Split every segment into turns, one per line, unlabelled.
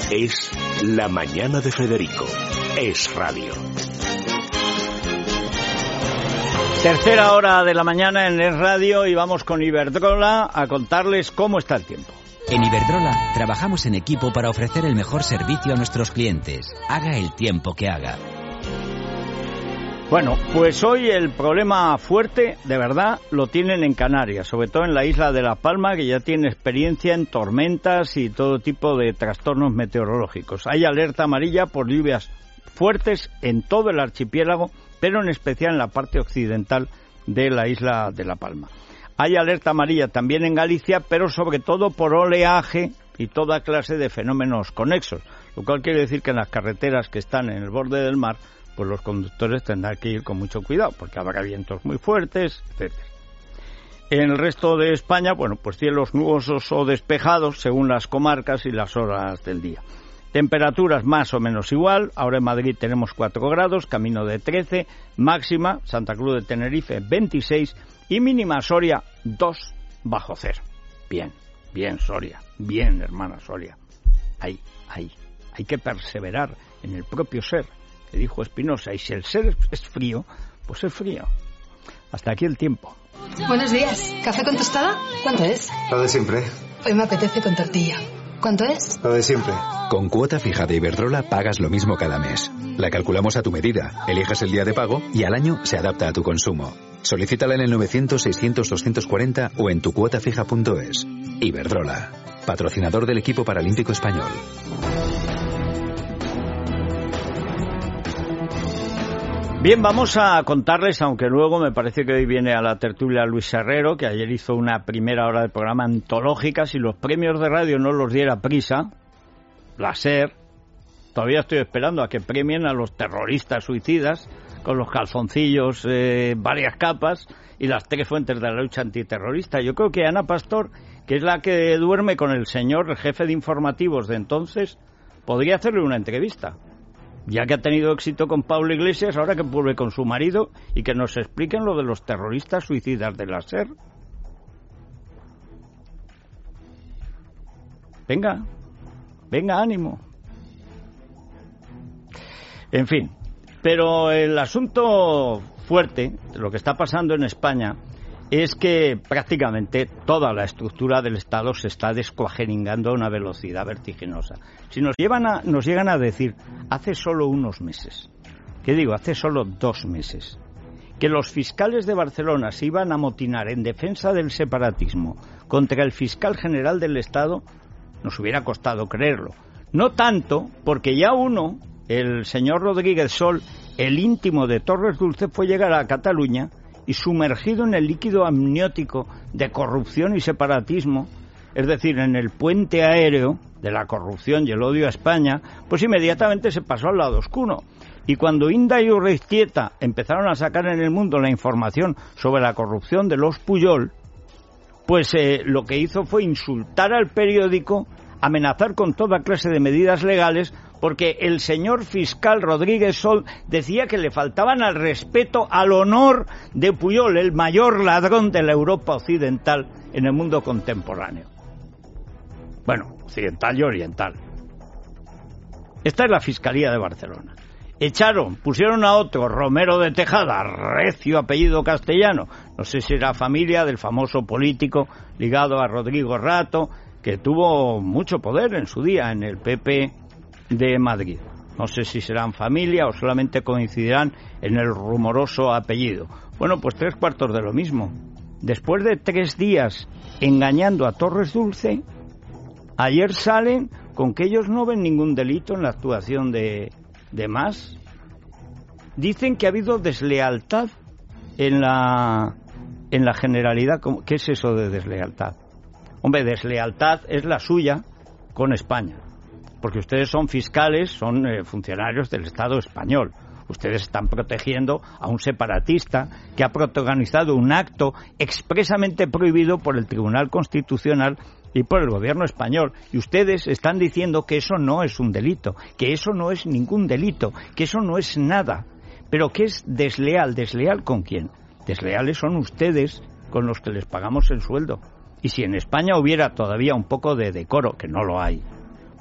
Es La Mañana de Federico. Es radio.
Tercera hora de la mañana en Es Radio y vamos con Iberdrola a contarles cómo está el tiempo.
En Iberdrola trabajamos en equipo para ofrecer el mejor servicio a nuestros clientes, haga el tiempo que haga.
Bueno, pues hoy el problema fuerte, de verdad, lo tienen en Canarias, sobre todo en la isla de La Palma, que ya tiene experiencia en tormentas y todo tipo de trastornos meteorológicos. Hay alerta amarilla por lluvias fuertes en todo el archipiélago, pero en especial en la parte occidental de la isla de La Palma. Hay alerta amarilla también en Galicia, pero sobre todo por oleaje y toda clase de fenómenos conexos, lo cual quiere decir que en las carreteras que están en el borde del mar, pues los conductores tendrán que ir con mucho cuidado, porque habrá vientos muy fuertes, etcétera. En el resto de España, bueno, pues cielos nubosos o despejados según las comarcas y las horas del día. Temperaturas más o menos igual. Ahora en Madrid tenemos 4 grados, Camino de 13, máxima, Santa Cruz de Tenerife 26 y mínima Soria 2 bajo cero. Bien, bien Soria, bien hermana Soria. Hay que perseverar en el propio ser, que dijo Espinosa, y si el ser es frío, pues es frío. Hasta aquí el tiempo.
Buenos días. ¿Café con tostada? ¿Cuánto es?
Lo de siempre.
Hoy me apetece con tortilla. ¿Cuánto es?
Lo de siempre.
Con cuota fija de Iberdrola pagas lo mismo cada mes. La calculamos a tu medida, eliges el día de pago y al año se adapta a tu consumo. Solicítala en el 900-600-240 o en tucuotafija.es. Iberdrola, patrocinador del equipo paralímpico español.
Bien, vamos a contarles, aunque luego me parece que hoy viene a la tertulia Luis Herrero, que ayer hizo una primera hora de programa antológica. Si los premios de radio no los diera prisa, la SER, todavía estoy esperando a que premien a los terroristas suicidas con los calzoncillos, varias capas y las 3 fuentes de la lucha antiterrorista. Yo creo que Ana Pastor, que es la que duerme con el señor el jefe de informativos de entonces, podría hacerle una entrevista. Ya que ha tenido éxito con Pablo Iglesias, ahora que vuelve con su marido y que nos expliquen lo de los terroristas suicidas de la SER. Venga, ánimo. En fin, pero el asunto fuerte, lo que está pasando en España, es que prácticamente toda la estructura del Estado se está descuajeringando a una velocidad vertiginosa. Si nos llegan a decir, hace solo unos meses, hace solo 2 meses, que los fiscales de Barcelona se iban a amotinar en defensa del separatismo contra el fiscal general del Estado, nos hubiera costado creerlo. No tanto, porque ya uno, el señor Rodríguez Sol, el íntimo de Torres Dulce, fue llegar a Cataluña y sumergido en el líquido amniótico de corrupción y separatismo, es decir, en el puente aéreo de la corrupción y el odio a España, pues inmediatamente se pasó al lado oscuro. Y cuando Inda y Urreiztieta empezaron a sacar en el mundo la información sobre la corrupción de los Pujol, pues lo que hizo fue insultar al periódico, amenazar con toda clase de medidas legales, porque el señor fiscal Rodríguez Sol decía que le faltaban al respeto, al honor de Pujol, el mayor ladrón de la Europa occidental en el mundo contemporáneo. Bueno, occidental y oriental. Esta es la Fiscalía de Barcelona. Pusieron a otro, Romero de Tejada, recio apellido castellano, no sé si era familia del famoso político ligado a Rodrigo Rato, que tuvo mucho poder en su día en el PP de Madrid. No sé si serán familia o solamente coincidirán en el rumoroso apellido. Bueno, pues 3/4 de lo mismo. Después de 3 días engañando a Torres Dulce, ayer salen con que ellos no ven ningún delito en la actuación de Mas. Dicen que ha habido deslealtad en la Generalidad. ¿Qué es eso de deslealtad? Hombre, deslealtad es la suya con España, porque ustedes son fiscales, son funcionarios del Estado español. Ustedes están protegiendo a un separatista que ha protagonizado un acto expresamente prohibido por el Tribunal Constitucional y por el gobierno español. Y ustedes están diciendo que eso no es un delito, que eso no es ningún delito, que eso no es nada. Pero ¿qué es desleal? ¿Desleal con quién? Desleales son ustedes con los que les pagamos el sueldo. Y si en España hubiera todavía un poco de decoro, que no lo hay,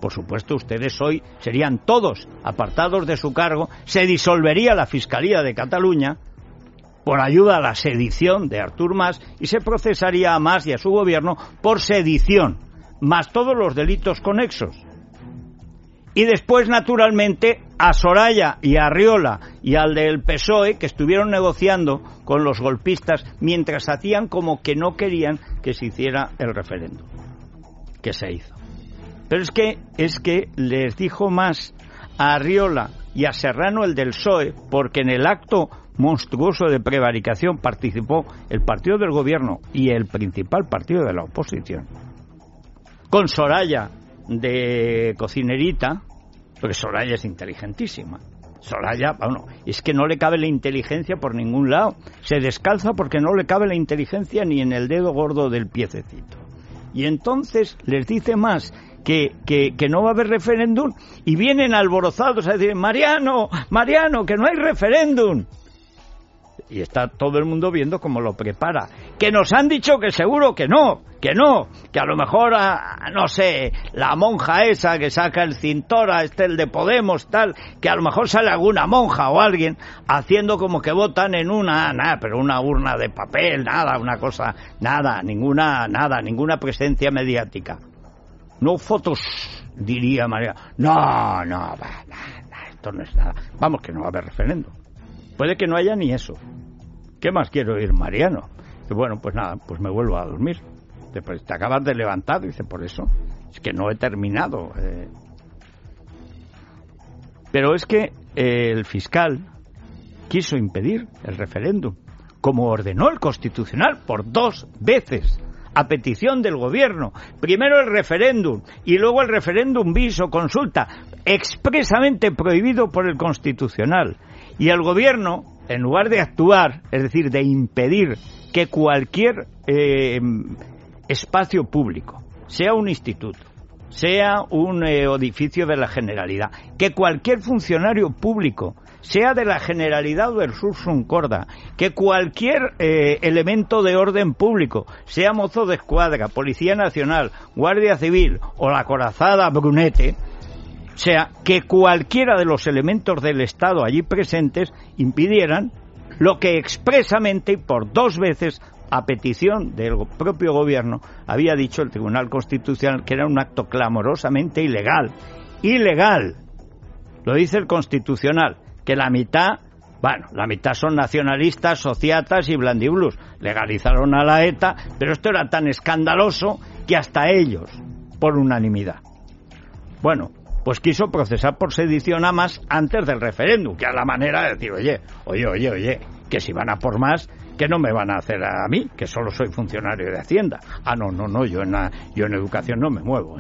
por supuesto ustedes hoy serían todos apartados de su cargo, se disolvería la Fiscalía de Cataluña por ayuda a la sedición de Artur Mas y se procesaría a Mas y a su gobierno por sedición, más todos los delitos conexos. Y después, naturalmente, a Soraya y a Arriola y al del PSOE, que estuvieron negociando con los golpistas mientras hacían como que no querían que se hiciera el referéndum, que se hizo. Pero es que les dijo Mas a Arriola y a Serrano, el del PSOE, porque en el acto monstruoso de prevaricación participó el partido del gobierno y el principal partido de la oposición, con Soraya de cocinerita, porque Soraya es inteligentísima. Soraya, bueno, es que no le cabe la inteligencia por ningún lado. Se descalza porque no le cabe la inteligencia ni en el dedo gordo del piececito. Y entonces les dice Mas que no va a haber referéndum y vienen alborozados a decir, Mariano, que no hay referéndum. Y está todo el mundo viendo cómo lo prepara. Que nos han dicho que seguro que no, que a lo mejor, no sé, la monja esa que saca el cintora, el de Podemos, tal, que a lo mejor sale alguna monja o alguien haciendo como que votan en una urna de papel, ninguna presencia mediática. No fotos, diría María. No, esto no es nada. Vamos, que no va a haber referéndum. Puede que no haya ni eso. ¿Qué más quiero oír, Mariano? Y bueno, pues nada, pues me vuelvo a dormir. Después, te acabas de levantar, dice, por eso. Es que no he terminado. Pero es que el fiscal quiso impedir el referéndum, como ordenó el Constitucional por 2 veces, a petición del gobierno. Primero el referéndum y luego el referéndum bis o consulta, expresamente prohibido por el Constitucional. Y el gobierno, en lugar de actuar, es decir, de impedir que cualquier espacio público, sea un instituto, sea un edificio de la Generalidad, que cualquier funcionario público, sea de la Generalidad o del Sursum Corda, que cualquier elemento de orden público, sea mozo de escuadra, Policía Nacional, Guardia Civil o la corazada Brunete, o sea, que cualquiera de los elementos del Estado allí presentes impidieran lo que expresamente y por 2 veces, a petición del propio gobierno, había dicho el Tribunal Constitucional que era un acto clamorosamente ilegal. ¡Ilegal! Lo dice el Constitucional, que la mitad son nacionalistas, sociatas y blandiblus. Legalizaron a la ETA, pero esto era tan escandaloso que hasta ellos, por unanimidad. Bueno, pues quiso procesar por sedición a Mas antes del referéndum, que a la manera de decir, oye, que si van a por Mas, que no me van a hacer a mí, que solo soy funcionario de Hacienda. No, yo en educación no me muevo,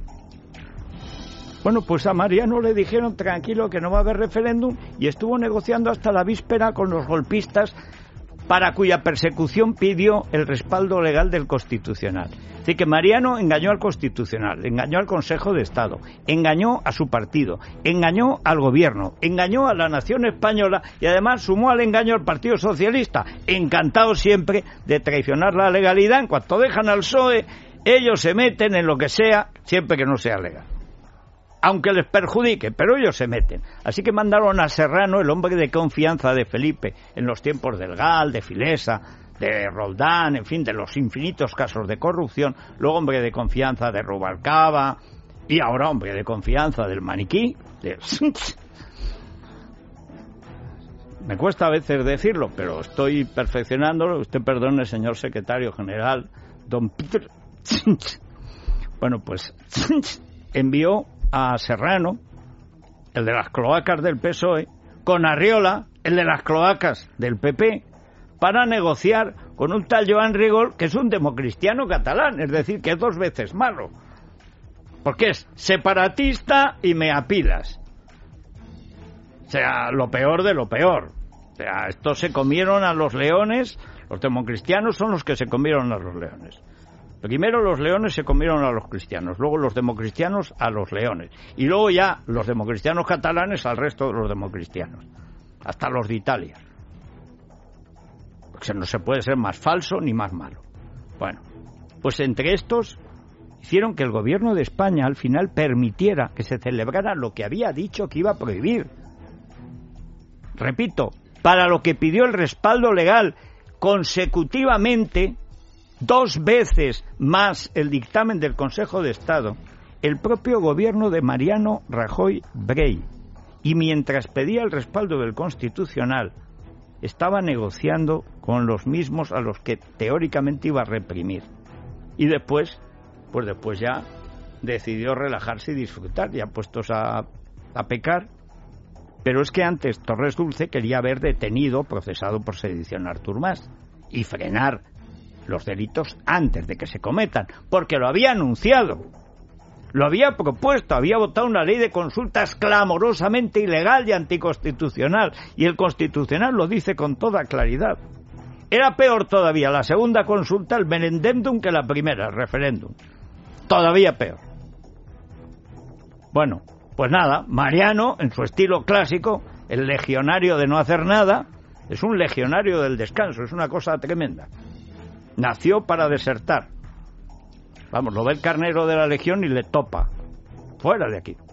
Bueno, pues a Mariano le dijeron tranquilo que no va a haber referéndum y estuvo negociando hasta la víspera con los golpistas, para cuya persecución pidió el respaldo legal del Constitucional. Así que Mariano engañó al Constitucional, engañó al Consejo de Estado, engañó a su partido, engañó al gobierno, engañó a la nación española y además sumó al engaño al Partido Socialista, encantado siempre de traicionar la legalidad. En cuanto dejan al PSOE, ellos se meten en lo que sea, siempre que no sea legal, aunque les perjudique, pero ellos se meten. Así que mandaron a Serrano, el hombre de confianza de Felipe, en los tiempos del GAL, de Filesa, de Roldán, en fin, de los infinitos casos de corrupción, luego hombre de confianza de Rubalcaba, y ahora hombre de confianza del maniquí, Me cuesta a veces decirlo, pero estoy perfeccionándolo. Usted perdone, señor secretario general, don Peter. Bueno, pues envió a Serrano, el de las cloacas del PSOE, con Arriola, el de las cloacas del PP, para negociar con un tal Joan Rigol, que es un democristiano catalán, es decir, que es 2 veces malo, porque es separatista y meapilas. O sea, lo peor de lo peor. O sea, estos se comieron a los leones, los democristianos son los que se comieron a los leones. Primero los leones se comieron a los cristianos, luego los democristianos a los leones, y luego ya los democristianos catalanes al resto de los democristianos, hasta los de Italia. Porque no se puede ser más falso ni más malo. Bueno, pues entre estos hicieron que el gobierno de España al final permitiera que se celebrara lo que había dicho que iba a prohibir. Repito, para lo que pidió el respaldo legal consecutivamente 2 veces más el dictamen del Consejo de Estado, el propio gobierno de Mariano Rajoy Brey. Y mientras pedía el respaldo del Constitucional, estaba negociando con los mismos a los que teóricamente iba a reprimir. Y después ya decidió relajarse y disfrutar, ya puestos a pecar. Pero es que antes Torres Dulce quería haber detenido, procesado por sedición a Artur Mas y frenar los delitos antes de que se cometan, porque lo había anunciado, lo había propuesto, había votado una ley de consultas clamorosamente ilegal y anticonstitucional, y el Constitucional lo dice con toda claridad. Era peor todavía la segunda consulta, el merendendum, que la primera, el referéndum. Todavía peor. Bueno, pues nada, Mariano, en su estilo clásico, el legionario de no hacer nada, es un legionario del descanso, es una cosa tremenda. Nació para desertar. Vamos, lo ve el carnero de la legión y le topa. Fuera de aquí.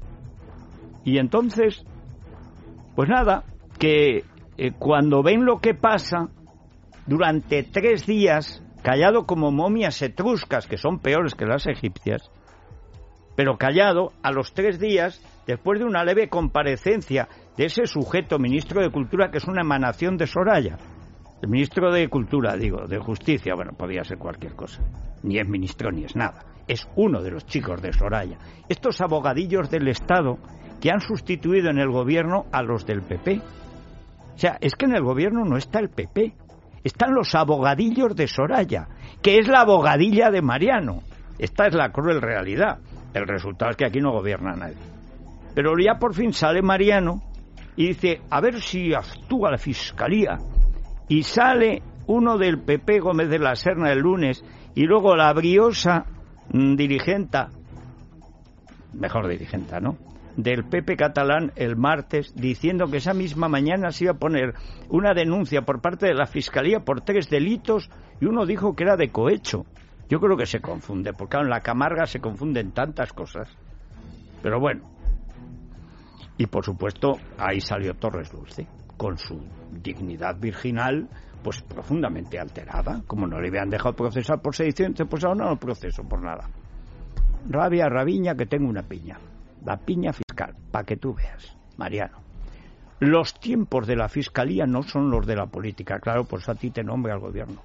Y entonces, pues nada, que cuando ven lo que pasa, durante 3 días, callado como momias etruscas, que son peores que las egipcias, pero callado, a los 3 días, después de una leve comparecencia de ese sujeto, ministro de Cultura, que es una emanación de Soraya. El ministro de Cultura, digo, de Justicia, bueno, podía ser cualquier cosa. Ni es ministro ni es nada. Es uno de los chicos de Soraya. Estos abogadillos del Estado que han sustituido en el gobierno a los del PP. O sea, es que en el gobierno no está el PP. Están los abogadillos de Soraya, que es la abogadilla de Mariano. Esta es la cruel realidad. El resultado es que aquí no gobierna nadie. Pero ya por fin sale Mariano y dice, a ver si actúa la Fiscalía. Y sale uno del PP, Gómez de la Serna, el lunes, y luego la briosa dirigenta, ¿no?, del PP catalán el martes, diciendo que esa misma mañana se iba a poner una denuncia por parte de la Fiscalía por 3 delitos, y uno dijo que era de cohecho. Yo creo que se confunde, porque en la Camarga se confunden tantas cosas. Pero bueno. Y por supuesto, ahí salió Torres Dulce, con su dignidad virginal pues profundamente alterada. Como no le habían dejado procesar por sedición, pues ahora no lo proceso por nada. Rabia, rabiña, que tengo una piña. La piña fiscal, para que tú veas, Mariano. Los tiempos de la Fiscalía no son los de la política, claro, por eso a ti te nombra el gobierno.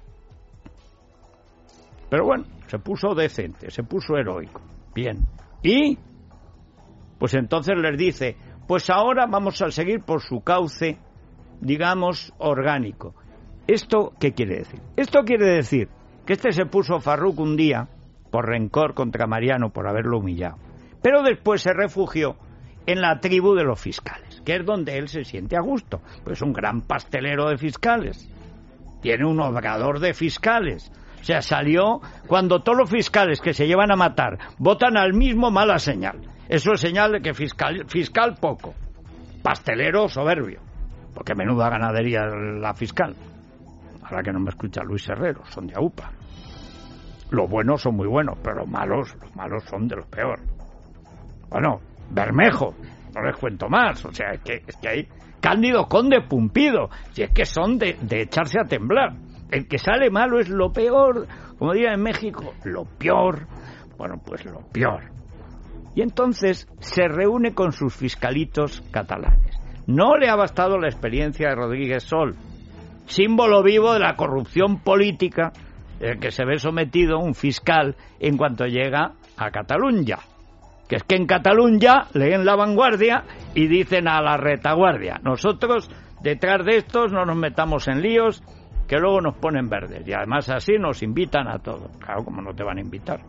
Pero bueno, se puso decente, se puso heroico. Bien. Y pues entonces les dice, pues ahora vamos a seguir por su cauce, digamos, orgánico. ¿Esto qué quiere decir? Esto quiere decir que se puso farruco un día por rencor contra Mariano por haberlo humillado, pero después se refugió en la tribu de los fiscales, que es donde él se siente a gusto, pues es un gran pastelero de fiscales, tiene un obrador de fiscales. O sea, salió cuando todos los fiscales que se llevan a matar votan al mismo, mala señal. Eso es señal de que fiscal poco, pastelero soberbio, porque menuda ganadería la fiscal. Ahora que no me escucha Luis Herrero, son de AUPA. Los buenos son muy buenos, pero los malos son de los peores. Bueno, Bermejo, no les cuento más. O sea, es que hay Cándido Conde Pumpido, si es que son de echarse a temblar. El que sale malo es lo peor, como dirían en México, lo peor. Bueno, pues lo peor. Y entonces se reúne con sus fiscalitos catalanes. No le ha bastado la experiencia de Rodríguez Sol, símbolo vivo de la corrupción política el que se ve sometido un fiscal en cuanto llega a Cataluña. Que es que en Cataluña leen La Vanguardia y dicen a la retaguardia, nosotros detrás de estos no nos metamos en líos, que luego nos ponen verdes, y además así nos invitan a todo. Claro, como no te van a invitar.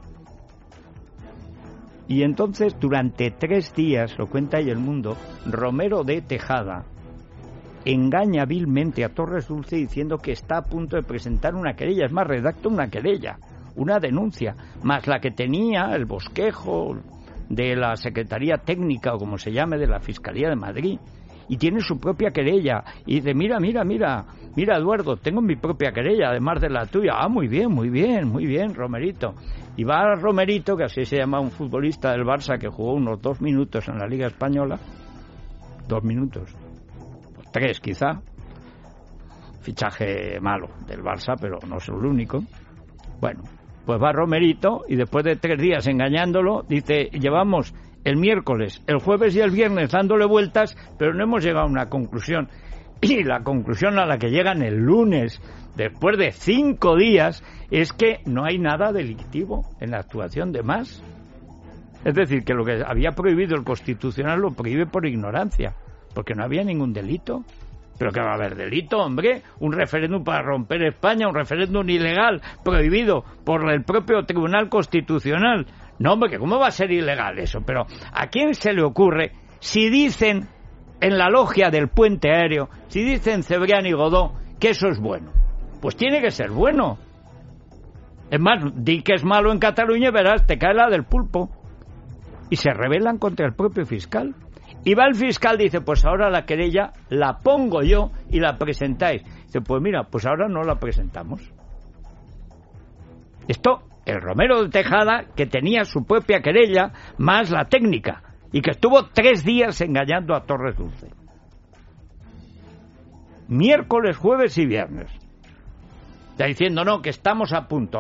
Y entonces, durante 3 días, lo cuenta ahí El Mundo, Romero de Tejada engaña vilmente a Torres Dulce diciendo que está a punto de presentar una querella. Es más, redacta una querella, una denuncia, más la que tenía el bosquejo de la Secretaría Técnica, o como se llame, de la Fiscalía de Madrid. y tiene su propia querella. Y dice, mira, Eduardo, tengo mi propia querella, además de la tuya. Ah, muy bien, Romerito. Y va Romerito, que así se llama un futbolista del Barça, que jugó unos 2 minutos en la Liga Española. 2 minutos. 3 quizá. Fichaje malo del Barça, pero no es el único. Bueno, pues va Romerito y después de 3 días engañándolo, dice, llevamos el miércoles, el jueves y el viernes dándole vueltas, pero no hemos llegado a una conclusión. Y la conclusión a la que llegan el lunes, después de 5 días, es que no hay nada delictivo en la actuación de Mas. Es decir, que lo que había prohibido el Constitucional lo prohíbe por ignorancia, porque no había ningún delito. ¿Pero qué va a haber delito, hombre? Un referéndum para romper España, un referéndum ilegal, prohibido por el propio Tribunal Constitucional. No, hombre, ¿cómo va a ser ilegal eso? Pero ¿a quién se le ocurre, si dicen en la logia del puente aéreo, si dicen Cebrián y Godó, que eso es bueno? Pues tiene que ser bueno. Es más, di que es malo en Cataluña y verás, te cae la del pulpo. Y se rebelan contra el propio fiscal. Y va el fiscal, dice, pues ahora la querella la pongo yo y la presentáis. Dice, pues mira, pues ahora no la presentamos. Esto, el Romero de Tejada, que tenía su propia querella, más la técnica, y que estuvo 3 días engañando a Torres Dulce. Miércoles, jueves y viernes. Está diciendo, no, que estamos a punto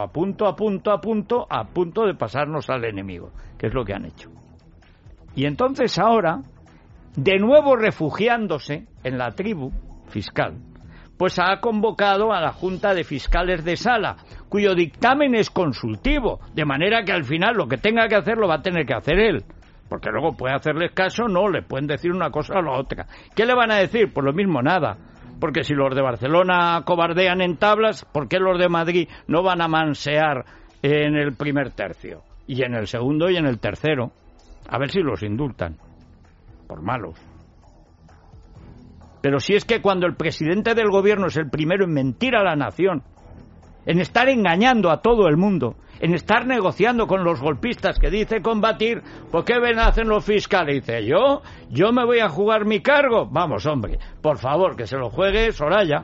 de pasarnos al enemigo, que es lo que han hecho. Y entonces ahora, de nuevo refugiándose en la tribu fiscal, pues ha convocado a la Junta de Fiscales de Sala, cuyo dictamen es consultivo, de manera que al final lo que tenga que hacer lo va a tener que hacer él, porque luego puede hacerles caso, no, le pueden decir una cosa o la otra. ¿Qué le van a decir? Pues lo mismo, nada, porque si los de Barcelona cobardean en tablas, ¿por qué los de Madrid no van a mansear en el primer tercio? Y en el segundo y en el tercero. A ver si los indultan, por malos. Pero si es que cuando el presidente del gobierno es el primero en mentir a la nación, en estar engañando a todo el mundo, en estar negociando con los golpistas que dice combatir, ¿por qué hacen los fiscales? Dice, yo me voy a jugar mi cargo. Vamos, hombre, por favor, que se lo juegue Soraya.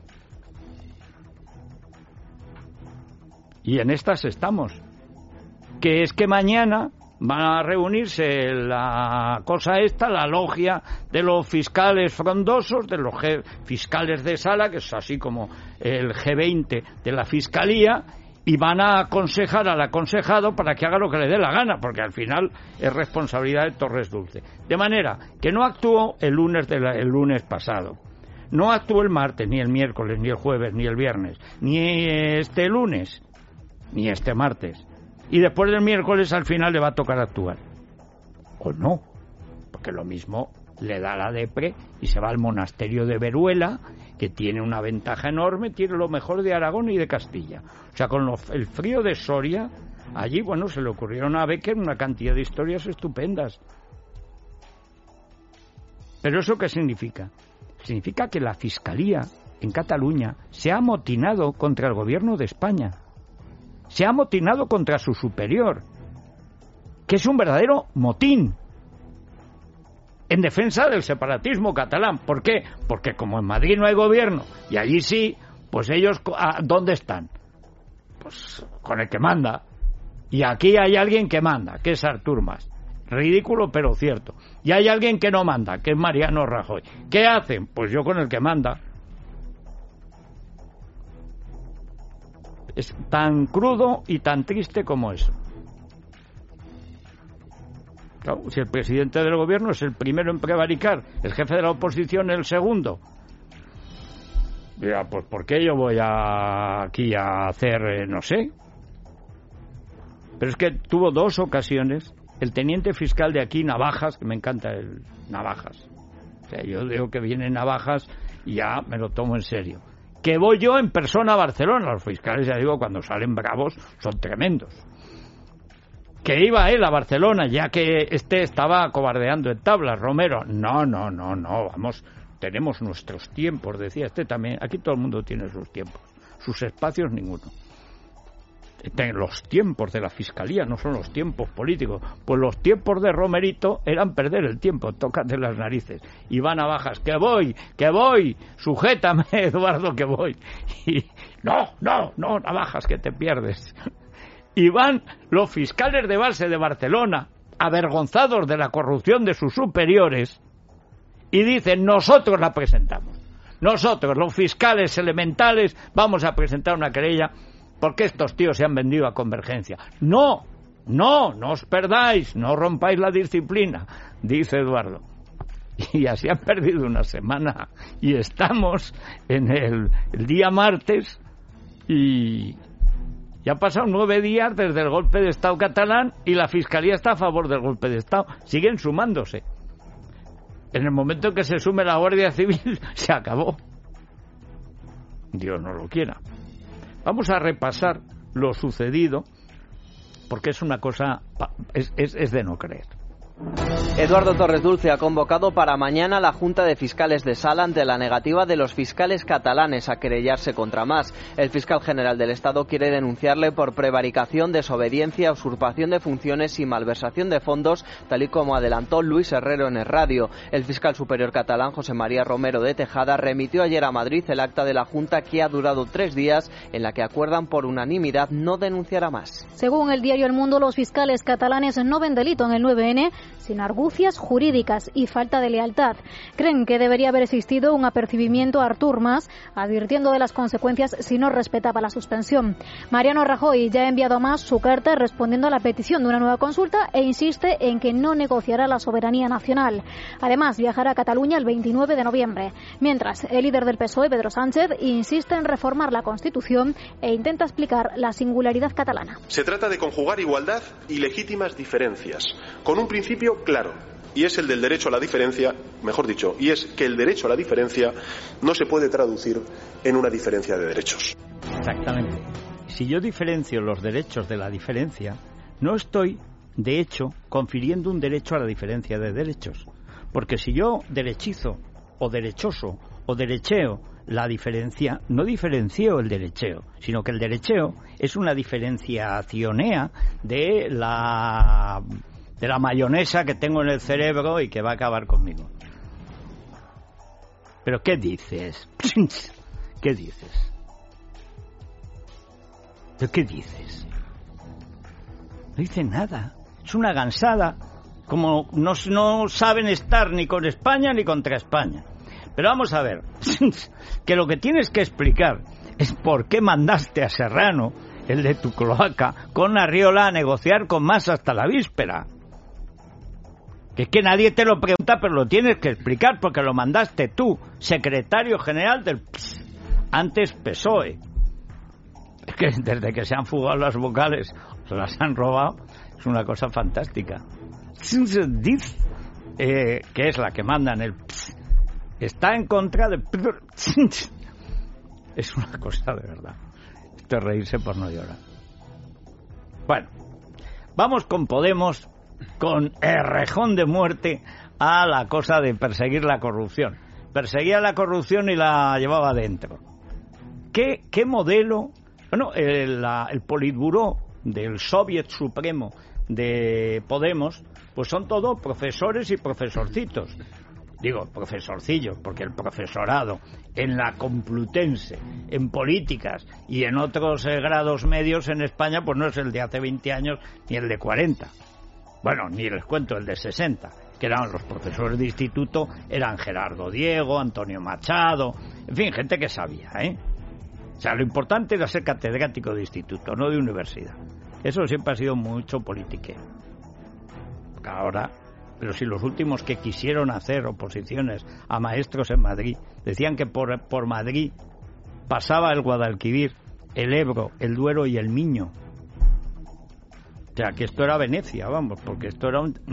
Y en estas estamos. Que es que mañana van a reunirse la cosa esta, la logia de los fiscales frondosos, de los fiscales de sala, que es así como el G20 de la Fiscalía, y van a aconsejar al aconsejado para que haga lo que le dé la gana, porque al final es responsabilidad de Torres Dulce. De manera que no actuó el lunes pasado, no actuó el martes, ni el miércoles, ni el jueves, ni el viernes, ni este lunes, ni este martes. Y después del miércoles al final le va a tocar actuar. O no, porque lo mismo le da la depre y se va al monasterio de Veruela, que tiene una ventaja enorme, tiene lo mejor de Aragón y de Castilla. O sea, con el frío de Soria, allí, bueno, se le ocurrieron a Bécquer una cantidad de historias estupendas. ¿Pero eso qué significa? Significa que la Fiscalía en Cataluña se ha amotinado contra el gobierno de España. Se ha amotinado contra su superior, que es un verdadero motín en defensa del separatismo catalán. ¿Por qué? Porque como en Madrid no hay gobierno y allí sí, pues ellos, ¿dónde están? Pues con el que manda. Y aquí hay alguien que manda, que es Artur Mas. Ridículo, pero cierto. Y hay alguien que no manda, que es Mariano Rajoy. ¿Qué hacen? Pues yo con el que manda. Es tan crudo y tan triste como eso. Claro, si el presidente del gobierno es el primero en prevaricar, el jefe de la oposición el segundo, mira, pues ¿por qué yo voy aquí a hacer, no sé? Pero es que tuvo 2 ocasiones el teniente fiscal de aquí, Navajas, que me encanta el Navajas. O sea, yo digo que viene Navajas y ya me lo tomo en serio. Que voy yo en persona a Barcelona. Los fiscales, ya digo, cuando salen bravos, son tremendos. Que iba él a Barcelona, ya que estaba cobardeando en tablas, Romero. No, vamos, tenemos nuestros tiempos, decía también. Aquí todo el mundo tiene sus tiempos, sus espacios ninguno. los tiempos de la Fiscalía no son los tiempos políticos. Pues los tiempos de Romerito eran perder el tiempo, tócate las narices. Y van a bajas, que voy, sujétame, Eduardo, que voy. Y no, navajas, que te pierdes. Y van los fiscales de base de Barcelona, avergonzados de la corrupción de sus superiores, y dicen, nosotros la presentamos. Nosotros, los fiscales elementales, vamos a presentar una querella porque estos tíos se han vendido a Convergencia. No os perdáis, no rompáis la disciplina, dice Eduardo. Y así han perdido una semana. Y estamos en el día martes y ya han pasado 9 días desde el golpe de Estado catalán y la Fiscalía está a favor del golpe de Estado. Siguen sumándose. En el momento en que se sume la Guardia Civil, se acabó. Dios no lo quiera. Vamos a repasar lo sucedido, porque es una cosa, es de no creer.
Eduardo Torres Dulce ha convocado para mañana la Junta de Fiscales de Sala ante la negativa de los fiscales catalanes a querellarse contra Mas. El fiscal general del Estado quiere denunciarle por prevaricación, desobediencia, usurpación de funciones y malversación de fondos, tal y como adelantó Luis Herrero en el radio. El fiscal superior catalán, José María Romero de Tejada, remitió ayer a Madrid el acta de la Junta, que ha durado 3 días, en la que acuerdan por unanimidad no denunciar a Mas.
Según el diario El Mundo, los fiscales catalanes no ven delito en el 9N sin argucias jurídicas y falta de lealtad. Creen que debería haber existido un apercibimiento a Artur Mas, advirtiendo de las consecuencias si no respetaba la suspensión. Mariano Rajoy ya ha enviado a Mas su carta respondiendo a la petición de una nueva consulta e insiste en que no negociará la soberanía nacional. Además, viajará a Cataluña el 29 de noviembre. Mientras, el líder del PSOE, Pedro Sánchez, insiste en reformar la Constitución e intenta explicar la singularidad catalana.
Se trata de conjugar igualdad y legítimas diferencias, con un principio claro, y es el del derecho a la diferencia, mejor dicho, y es que el derecho a la diferencia no se puede traducir en una diferencia de derechos.
Exactamente. Si yo diferencio los derechos de la diferencia, no estoy, de hecho, confiriendo un derecho a la diferencia de derechos. Porque si yo derechizo, o derechoso, o derecheo la diferencia, no diferencio el derecheo, sino que el derecheo es una diferenciacionea de la mayonesa que tengo en el cerebro y que va a acabar conmigo. ¿Pero qué dices? ¿Qué dices? ¿Pero qué dices? No dice nada. Es una gansada. Como no saben estar ni con España ni contra España. Pero vamos a ver. Que lo que tienes que explicar es por qué mandaste a Serrano, el de tu cloaca, con Arriola a negociar con Mas hasta la víspera. Que es que nadie te lo pregunta, pero lo tienes que explicar porque lo mandaste tú, secretario general del antes PSOE. Es que desde que se han fugado las vocales, se las han robado, es una cosa fantástica. Que es la que manda en el está en contra de es una cosa de verdad. Esto es reírse por no llorar. Bueno, vamos con Podemos, con Errejón de muerte a la cosa de perseguir la corrupción. Perseguía la corrupción y la llevaba adentro. ¿Qué modelo? Bueno, el Politburó del Soviet Supremo de Podemos, pues son todos profesores y profesorcitos. Digo, profesorcillos, porque el profesorado en la Complutense, en políticas y en otros grados medios en España, pues no es el de hace 20 años ni el de 40. Bueno, ni les cuento el de 60, que eran los profesores de instituto, eran Gerardo Diego, Antonio Machado, en fin, gente que sabía, ¿eh? O sea, lo importante era ser catedrático de instituto, no de universidad. Eso siempre ha sido mucho politiqueo. Porque ahora, pero si los últimos que quisieron hacer oposiciones a maestros en Madrid decían que por Madrid pasaba el Guadalquivir, el Ebro, el Duero y el Miño. O sea, que esto era Venecia, vamos, porque esto era un...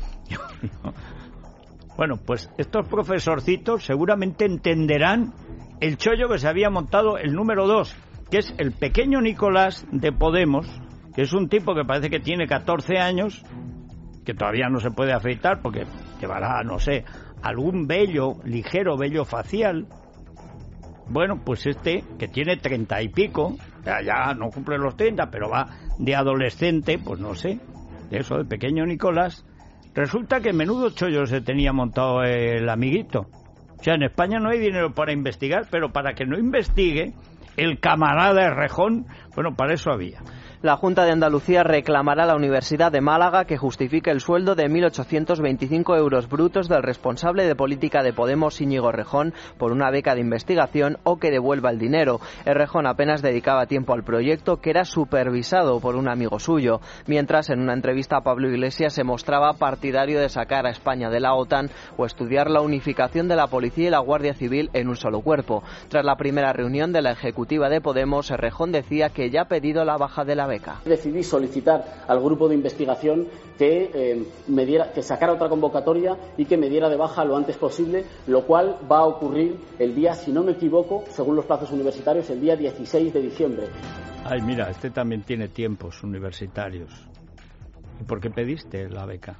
Bueno, pues estos profesorcitos seguramente entenderán el chollo que se había montado el número 2, que es el pequeño Nicolás de Podemos, que es un tipo que parece que tiene 14 años, que todavía no se puede afeitar porque llevará, no sé, algún ligero vello facial. Bueno, pues este, que tiene 30 y pico, ya no cumple los 30, pero va de adolescente, pues no sé, de eso, de pequeño Nicolás. Resulta que menudo chollo se tenía montado el amiguito. O sea, en España no hay dinero para investigar, pero para que no investigue el camarada Errejón, bueno, para eso había.
La Junta de Andalucía reclamará a la Universidad de Málaga que justifique el sueldo de 1.825 euros brutos del responsable de política de Podemos, Íñigo Errejón, por una beca de investigación o que devuelva el dinero. Errejón apenas dedicaba tiempo al proyecto, que era supervisado por un amigo suyo, mientras en una entrevista a Pablo Iglesias se mostraba partidario de sacar a España de la OTAN o estudiar la unificación de la Policía y la Guardia Civil en un solo cuerpo. Tras la primera reunión de la ejecutiva de Podemos, Errejón decía que ya ha pedido la baja de la beca.
Decidí solicitar al grupo de investigación que sacara otra convocatoria y que me diera de baja lo antes posible, lo cual va a ocurrir el día, si no me equivoco, según los plazos universitarios, el día 16 de diciembre.
Ay, mira, este también tiene tiempos universitarios. ¿Y por qué pediste la beca?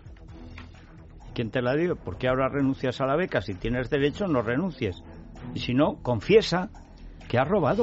¿Quién te la dio? ¿Por qué ahora renuncias a la beca? Si tienes derecho, no renuncies. Y si no, confiesa que has robado.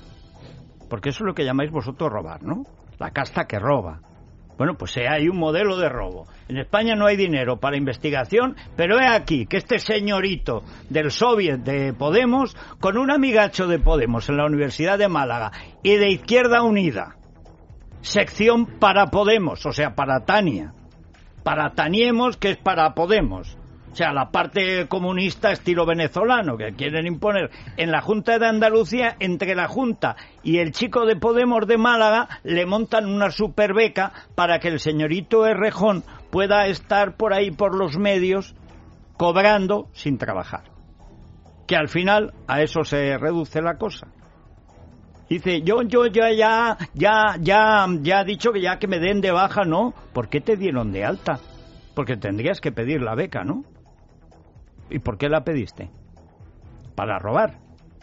Porque eso es lo que llamáis vosotros robar, ¿no? La casta que roba. Bueno, pues hay un modelo de robo. En España no hay dinero para investigación, pero he aquí que este señorito del Soviet de Podemos, con un amigacho de Podemos en la Universidad de Málaga y de Izquierda Unida, sección para Podemos, o sea, para Tania, para Taniemos, que es para Podemos. O sea, la parte comunista estilo venezolano que quieren imponer en la Junta de Andalucía, entre la Junta y el chico de Podemos de Málaga, le montan una superbeca para que el señorito Errejón pueda estar por ahí por los medios cobrando sin trabajar. Que al final a eso se reduce la cosa. Dice, yo ya he dicho que ya que me den de baja, ¿no? ¿Por qué te dieron de alta? Porque tendrías que pedir la beca, ¿no? ¿Y por qué la pediste? Para robar.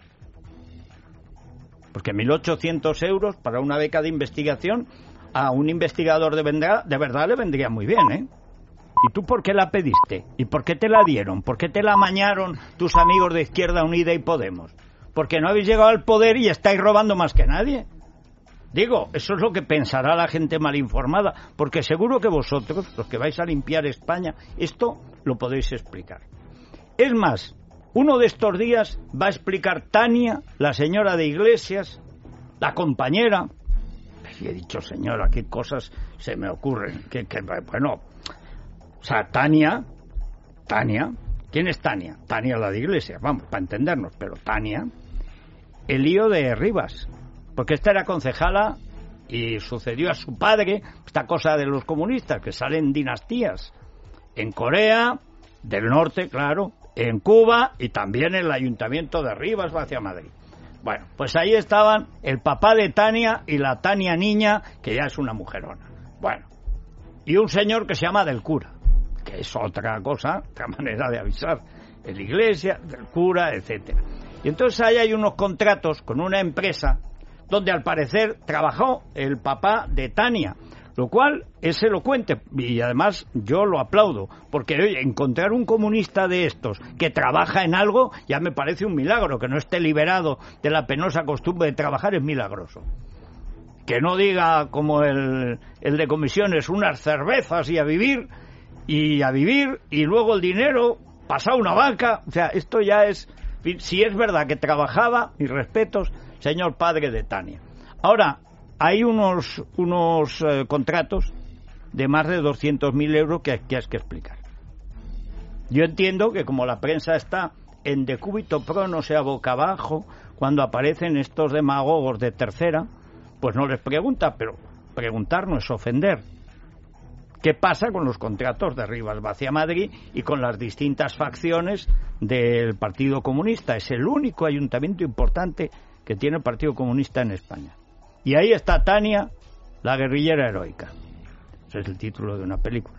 Porque 1.800 euros para una beca de investigación a un investigador de verdad le vendría muy bien, ¿eh? ¿Y tú por qué la pediste? ¿Y por qué te la dieron? ¿Por qué te la amañaron tus amigos de Izquierda Unida y Podemos? Porque no habéis llegado al poder y estáis robando más que nadie. Digo, eso es lo que pensará la gente mal informada, porque seguro que vosotros, los que vais a limpiar España, esto lo podéis explicar. Es más, uno de estos días va a explicar Tania, la señora de Iglesias, la compañera. Y he dicho, señora, qué cosas se me ocurren. Bueno, o sea, Tania, ¿quién es Tania? Tania, la de Iglesias, vamos, para entendernos, pero Tania, el lío de Rivas, porque esta era concejala y sucedió a su padre, esta cosa de los comunistas, que salen dinastías, en Corea del Norte, claro, en Cuba y también en el ayuntamiento de Rivas hacia Madrid. Bueno, pues ahí estaban el papá de Tania y la Tania niña, que ya es una mujerona. Bueno, y un señor que se llama del cura, que es otra cosa, otra manera de avisar, de la iglesia, del cura, etcétera. Y entonces ahí hay unos contratos con una empresa donde al parecer trabajó el papá de Tania, lo cual es elocuente y además yo lo aplaudo, porque oye, encontrar un comunista de estos que trabaja en algo ya me parece un milagro, que no esté liberado de la penosa costumbre de trabajar es milagroso. Que no diga como el de comisiones, unas cervezas y a vivir y luego el dinero pasa a una banca, o sea, esto ya es, si es verdad que trabajaba, mis respetos, señor padre de Tania. Ahora, hay unos contratos de más de 200.000 euros que has que explicar. Yo entiendo que como la prensa está en decúbito prono, o sea, boca abajo, cuando aparecen estos demagogos de tercera, pues no les pregunta, pero preguntar no es ofender. ¿Qué pasa con los contratos de Rivas hacia Madrid y con las distintas facciones del Partido Comunista? Es el único ayuntamiento importante que tiene el Partido Comunista en España. Y ahí está Tania, la guerrillera heroica. Ese es el título de una película.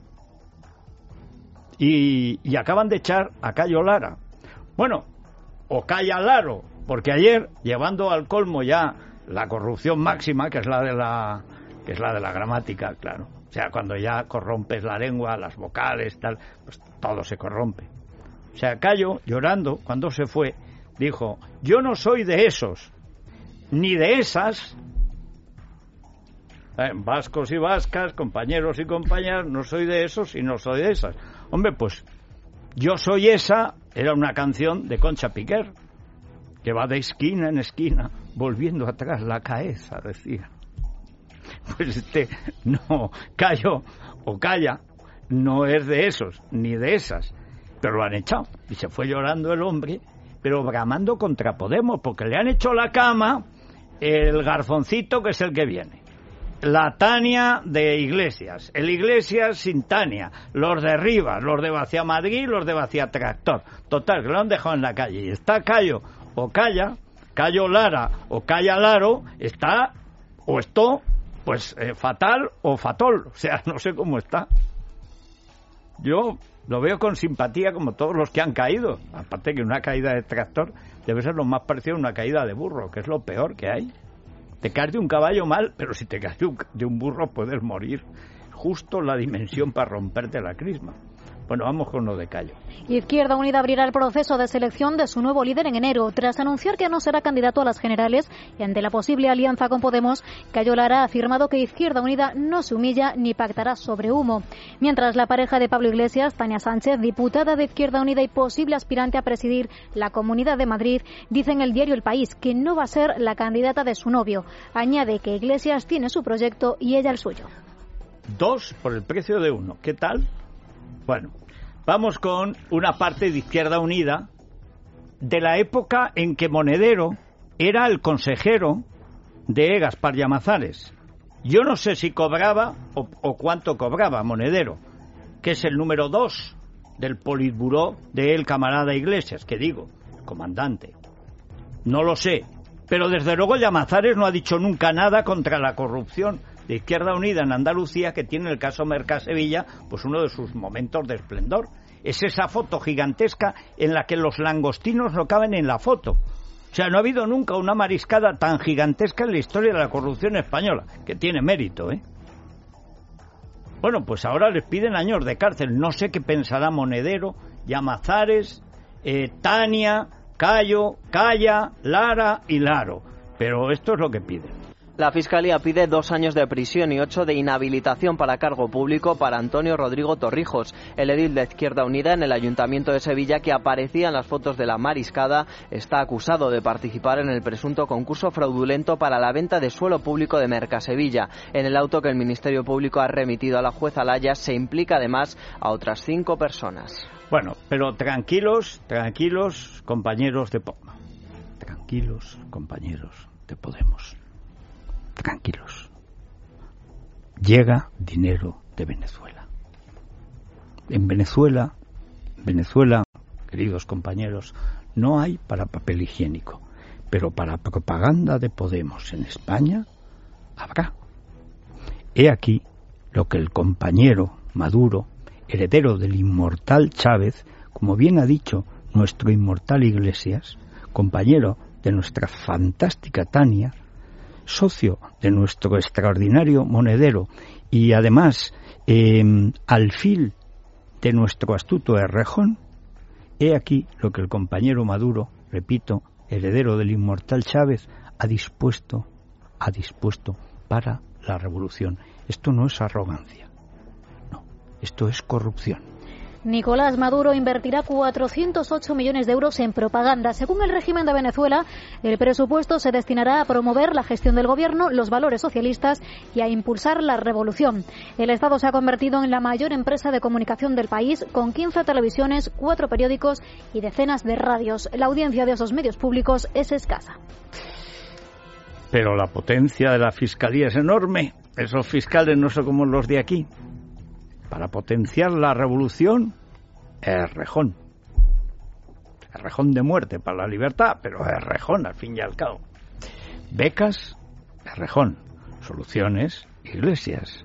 Y acaban de echar a Cayo Lara. Bueno, o Calla Laro, porque ayer, llevando al colmo ya la corrupción máxima, que es la de la gramática, claro. O sea, cuando ya corrompes la lengua, las vocales, tal, pues todo se corrompe. O sea, Cayo, llorando, cuando se fue, dijo, yo no soy de esos ni de esas. Vascos y vascas, compañeros y compañeras, no soy de esos y no soy de esas. Hombre, pues yo soy esa, era una canción de Concha Piquer, que va de esquina en esquina, volviendo atrás la cabeza, decía. Pues no, callo o calla, no es de esos, ni de esas, pero lo han echado. Y se fue llorando el hombre, pero bramando contra Podemos, porque le han hecho la cama el Garzoncito, que es el que viene. La Tania de Iglesias, el Iglesias sin Tania, los de Rivas, los de Vacía Madrid, los de Vacía Tractor. Total, que lo han dejado en la calle. Y está Callo o calla, Callo Lara o calla Laro, está o esto, pues fatal o fatol. O sea, no sé cómo está. Yo lo veo con simpatía como todos los que han caído. Aparte que una caída de tractor debe ser lo más parecido a una caída de burro, que es lo peor que hay. Te caes de un caballo mal, pero si te caes de un burro puedes morir. Justo la dimensión para romperte la crisma. Bueno, vamos con lo de Callo.
Izquierda Unida abrirá el proceso de selección de su nuevo líder en enero. Tras anunciar que no será candidato a las generales y ante la posible alianza con Podemos, Callo Lara ha afirmado que Izquierda Unida no se humilla ni pactará sobre humo. Mientras la pareja de Pablo Iglesias, Tania Sánchez, diputada de Izquierda Unida y posible aspirante a presidir la Comunidad de Madrid, dice en el diario El País que no va a ser la candidata de su novio. Añade que Iglesias tiene su proyecto y ella el suyo.
2 por el precio de 1. ¿Qué tal? Bueno, vamos con una parte de Izquierda Unida de la época en que Monedero era el consejero de Gaspar Llamazares. Yo no sé si cobraba o cuánto cobraba Monedero, que es el número 2 del Politburó del camarada Iglesias, que digo, el comandante. No lo sé, pero desde luego Llamazares no ha dicho nunca nada contra la corrupción de Izquierda Unida en Andalucía, que tiene el caso Mercasevilla, pues uno de sus momentos de esplendor. Es esa foto gigantesca en la que los langostinos no caben en la foto. O sea, no ha habido nunca una mariscada tan gigantesca en la historia de la corrupción española, que tiene mérito, ¿eh? Bueno, pues ahora les piden años de cárcel. No sé qué pensará Monedero, Llamazares, Tania, Callo, Calla, Lara y Laro. Pero esto es lo que piden.
La Fiscalía pide 2 años de prisión y 8 de inhabilitación para cargo público para Antonio Rodrigo Torrijos, el edil de Izquierda Unida en el Ayuntamiento de Sevilla que aparecía en las fotos de la mariscada. Está acusado de participar en el presunto concurso fraudulento para la venta de suelo público de Mercasevilla. En el auto que el Ministerio Público ha remitido a la jueza Laya se implica además a otras 5 personas.
Bueno, pero tranquilos, compañeros de Podemos. Tranquilos, compañeros de Podemos. Tranquilos. Llega dinero de Venezuela. En Venezuela, queridos compañeros, no hay para papel higiénico, pero para propaganda de Podemos en España habrá. He aquí lo que el compañero Maduro, heredero del inmortal Chávez, como bien ha dicho nuestro inmortal Iglesias, compañero de nuestra fantástica Tania, socio de nuestro extraordinario Monedero y además alfil de nuestro astuto Errejón, he aquí lo que el compañero Maduro, repito, heredero del inmortal Chávez, ha dispuesto para la revolución. Esto no es arrogancia, no, esto es corrupción.
Nicolás Maduro invertirá 408 millones de euros en propaganda. Según el régimen de Venezuela, el presupuesto se destinará a promover la gestión del gobierno, los valores socialistas y a impulsar la revolución. El Estado se ha convertido en la mayor empresa de comunicación del país, con 15 televisiones, 4 periódicos y decenas de radios. La audiencia de esos medios públicos es escasa.
Pero la potencia de la Fiscalía es enorme. Esos fiscales no son como los de aquí. Para potenciar la revolución, Errejón. Errejón de muerte para la libertad, pero Errejón al fin y al cabo. Becas, Errejón. Soluciones, Iglesias.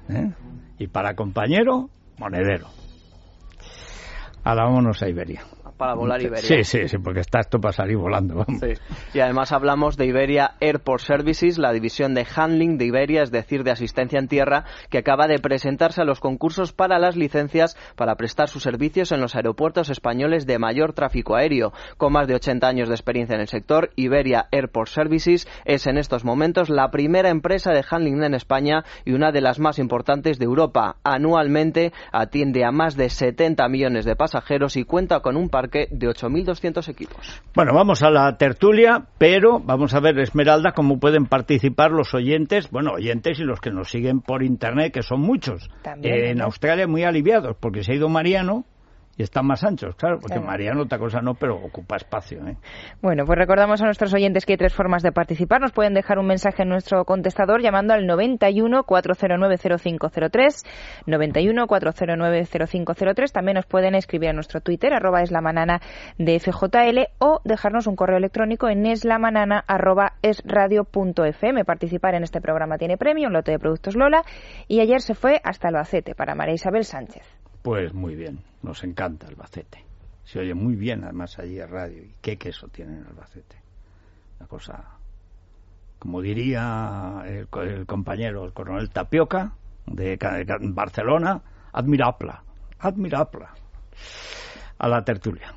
Y para compañero, Monedero. Ahora vámonos a Iberia.
para volar Iberia.
Sí, porque está esto para salir volando.
Sí. Y además hablamos de Iberia Airport Services, la división de handling de Iberia, es decir, de asistencia en tierra, que acaba de presentarse a los concursos para las licencias para prestar sus servicios en los aeropuertos españoles de mayor tráfico aéreo. Con más de 80 años de experiencia en el sector, Iberia Airport Services es en estos momentos la primera empresa de handling en España y una de las más importantes de Europa. Anualmente atiende a más de 70 millones de pasajeros y cuenta con un parque de 8.200 equipos.
Bueno, vamos a la tertulia, pero vamos a ver, Esmeralda, cómo pueden participar los oyentes, oyentes y los que nos siguen por internet, que son muchos. En Australia muy aliviados, porque se ha ido Mariano y están más anchos, claro, porque Mariano otra cosa no, pero ocupa espacio.
Bueno, pues recordamos a nuestros oyentes que hay 3 formas de participar. Nos pueden dejar un mensaje en nuestro contestador llamando al 91 409 0503, 91 409 0503. También nos pueden escribir a nuestro Twitter, @eslamanana de FJL, o dejarnos un correo electrónico en eslamanana@esradio.fm. Participar en este programa tiene premio, un lote de productos Lola, y ayer se fue hasta Albacete para María Isabel Sánchez.
Pues muy bien, nos encanta Albacete. Se oye muy bien además allí en radio. ¿Y qué queso tiene en Albacete? Una cosa, como diría el compañero, el coronel Tapioca, de Barcelona, admirable. A la tertulia.